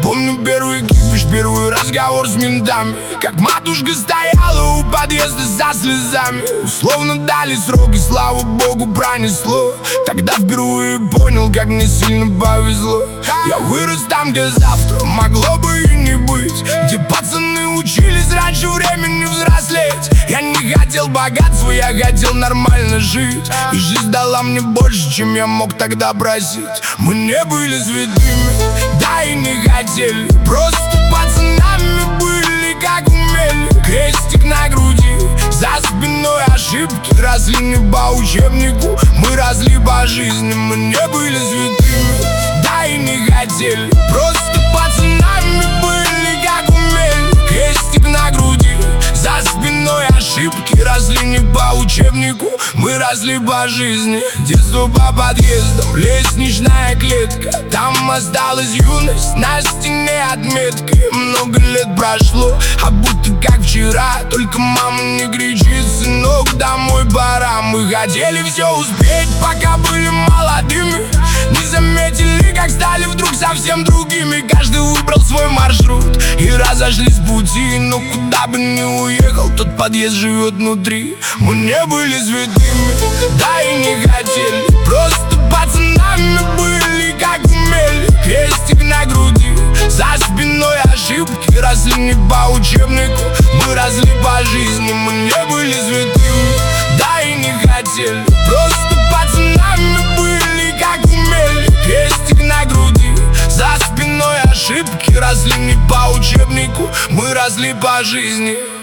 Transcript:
Помню первый кипиш, первый разговор с ментами, как матушка стояла у подъезда со слезами. Условно дали сроки, слава богу, пронесло. Тогда впервые понял, как мне сильно повезло. Я вырос там, где завтра могло бы и не быть, где пацаны учились раньше времени взрослеть. Я не хотел богатства, я хотел нормально жить, и жизнь дала мне больше, чем я мог тогда просить. Мы не были святыми, да и не хотели, просто пацанами были, как умели. Крестик на груди, за спиной ошибки, росли не по учебнику, мы росли по жизни. Мы не были святыми, да и не хотели, просто пацанами были, как умели. Крестик на груди, за спиной ошибки, росли не по учебнику, мы росли по жизни. Детство по подъездам, лестничная клетка, там осталась юность, на стене отметки. Много лет прошло, а будто как вчера, только мама не кричит: сынок, домой пора. Мы хотели все успеть, пока были молодыми, не заметили, как стали вдруг совсем другими. Каждый выбрал свой маршрут и разошлись пути, но куда бы ни уехал, тот подъезд живет внутри. Мы не были святыми, да и не хотели, просто пацанами были, как умели. Крестик на груди, за спиной ошибки, росли не по учебнику, мы росли по жизни. Мы не были святыми, да и не хотели, просто пацанами были, как умели. Крестик на груди, за спиной ошибки, росли не по учебнику, мы росли по жизни.